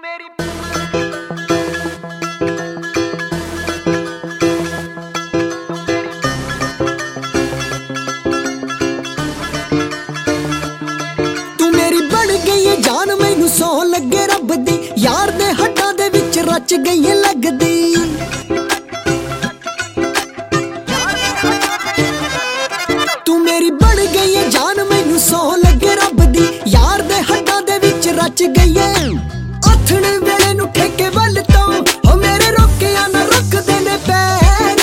ਮੇਰੀ ਬਣ ਗਈ ਏ ਜਾਨ ਮੈਨੂੰ ਸੌ ਲੱਗੇ ਰੱਬ ਦੀ ਯਾਰ ਦੇ ਹੱਡਾਂ ਦੇ ਵਿੱਚ ਰਚ ਗਈ ਏ ਲੱਗਦੀ ਤੂੰ ਮੇਰੀ ਬਣ ਗਈ ਏ ਜਾਨ ਮੈਨੂੰ ਸੌ ਲੱਗੇ ਰੱਬ ਦੀ ਯਾਰ ਦੇ ਹੱਡਾਂ ਦੇ ਵਿੱਚ ਰਚ ਗਈ ਏ ਆਥਣ ਵੇਲੇ ਨੂੰ ਠੇਕੇ ਵੱਲ ਤੋਂ ਹੋ ਮੇਰੇ ਰੋਕਿਆ ਨਾ ਰੁਕਦੇ ਨੇ ਪੈਰ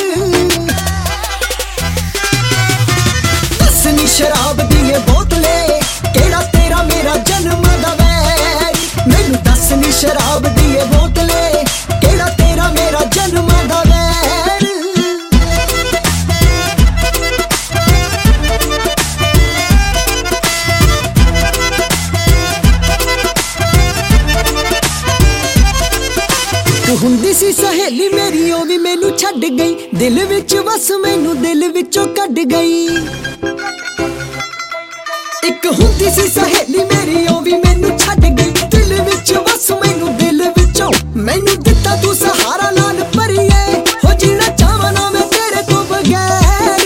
ਦੱਸ ਨੀ ਸ਼ਰਾਬ ਦੀ ਏ ਬੋਤਲੇ ਕਿਹੜਾ ਤੇਰਾ ਮੇਰਾ ਜਨਮ ਦਾ ਵੈਰ ਮੈਨੂੰ ਦੱਸ ਨੀ ਸ਼ਰਾਬ ਦੀ ਏ ਬੋਤਲੇ ਕਿਹੜਾ ਤੇਰਾ ਮੇਰਾ ਜਨਮ ਦਾ ਵੈਰ ਤੂੰ ਹੁੰਦੀ ਸੀ ਸਹੇਲੀ ਮੇਰੀ ਉਹ ਵੀ ਮੈਨੂੰ ਛੱਡ ਗਈ ਦਿਲ ਵਿੱਚ ਵਸ ਮੈਨੂੰ ਦਿਲ ਵਿੱਚੋਂ ਕੱਢ ਗਈ ਇੱਕ ਹੁੰਦੀ ਸੀ ਸਹੇਲੀ ਮੇਰੀ ਉਹ ਵੀ ਮੈਨੂੰ ਛੱਡ ਗਈ ਦਿਲ ਵਿੱਚ ਵਸ ਮੈਨੂੰ ਦਿਲ ਵਿੱਚੋਂ ਮੈਨੂੰ ਦਿੱਤਾ ਤੂੰ ਸਹਾਰਾ ਨਾਲ ਭਰੀਏ ਹੋ ਜੀਣਾ ਚਾਹਾਂ ਨਾ ਮੈਂ ਤੇਰੇ ਤੋਂ ਬਗੈਰ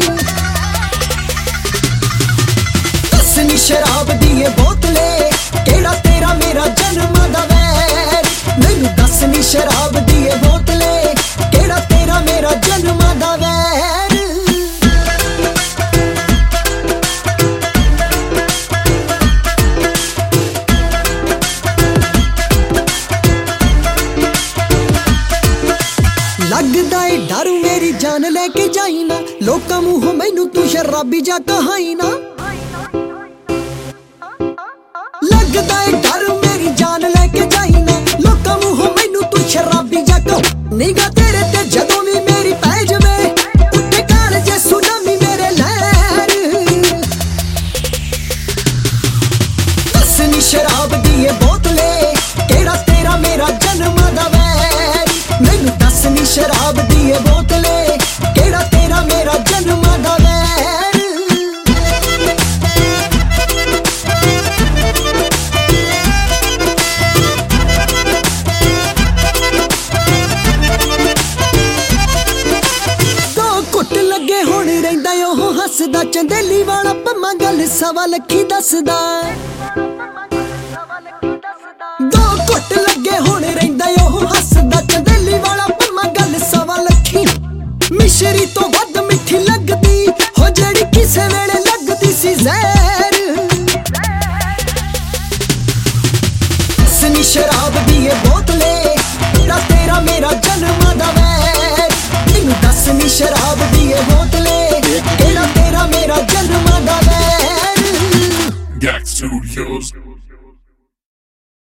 ਦੱਸ ਨੀ ਸ਼ਰਾਬ ਦੀ ਏ ਬੋਤਲੇ ਕਿਹੜਾ ਤੇਰਾ ਮੇਰਾ ਜਨਮ ਦਾ ਵੈਰ ਮੈਨੂੰ ਦੱਸ ਨੀ ਸ਼ਰਾਬ ਦੀ ਏ ਬੋਤਲੇ ਕਿਹੜਾ ਤੇਰਾ ਮੇਰਾ ਜਨਮ ਦਾ ਵੈਰ ਲੱਗਦਾ ਏ ਡਰ ਮੇਰੀ ਜਾਨ ਲੈ ਕੇ ਜਾਈ ਨਾ ਲੋਕਾਂ ਮੂੰਹੋਂ ਮੈਨੂੰ ਤੂੰ ਸ਼ਰਾਬੀ ਜਾ ਕਹਾਈ ਨਾ ਲੱਗਦਾ ਏ ਡਰ ਮੇਰੀ ਜਾਨ ਲੈ ਕੇ ਜਾਈ ਨਾ ਲੋਕਾਂ ਮੂੰਹੋਂ ਮੈਨੂੰ ਤੂੰ ਸ਼ਰਾਬੀ ਜਾ ਕਹ ਨਿਗਾਹ ਤੇਰੇ ਤੇ ਜਦੋਂ ਵੀ ਮੇਰੀ ਪੈ ਜਾਵੇ ਉੱਤੇ ਕਾਲ ਜੇ ਸੁਨਾਮੀ ਮੇਰੇ ਲਹਿਰ ਦੱਸ ਨੀ ਸ਼ਰਾਬ ਦੀ ਏ ਬੋਤਲੇ ਕਿਹੜਾ ਤੇਰਾ ਮੇਰਾ ਜਨਮ ਦਾ ਵੈਰ ਮੈਨੂੰ ਦੱਸ ਨੀ ਸ਼ਰਾਬ ਦੀ ਏ ਬੋਤਲੇ ਕਿਹੜਾ ਤੇਰਾ ਮੇਰਾ ਜਨਮ ਦਾ ਵੈਰ ਦੋ ਘੁੱਟ ਲੱਗੇ ਹੁਣ ਰਹਿੰਦਾ ਉਹ ਹੱਸਦਾ ਚੰਦੇਲੀ ਵਾਲਾ ਪੰਮਾ ਗੱਲ ਸਵਾ ਲੱਖੀ ਦੱਸਦਾ ਦੋ ਘੁੱਟ ਲੱਗੇ ਹੁਣ ਰਹਿੰਦਾ ਉਹ ਹੱਸਦਾ ਚੰਦੇਲੀ ਵਾਲਾ ਪੰਮਾ ਗੱਲ ਸਵਾ ਲੱਖੀ ਮਿਸ਼ਰੀ ਤੋਂ ਵੱਧ ਮਿੱਠੀ ਲੱਗਦੀ ਹੋ ਜਿਹੜੀ ਕਿਸੇ ਵੇਲੇ ਲੱਗਦੀ ਸੀ ਜ਼ਹਿਰ ਦੱਸ ਨੀ ਸ਼ਰਾਬ ਦੀ ਏ ਬੋਤਲੇ ਕਿਹੜਾ ਤੇਰਾ ਮੇਰਾ ਜਨਮ ਦਾ ਵੈਰ ਮੈਨੂੰ ਦੱਸ ਨੀ ਸ਼ਰਾਬ ਦੀ ਏ ਬੋਤਲੇ ਕਿਹੜਾ ਤੇਰਾ ਮੇਰਾ ਜਨਮ ਦਾ ਵੈਰ Yak Studios.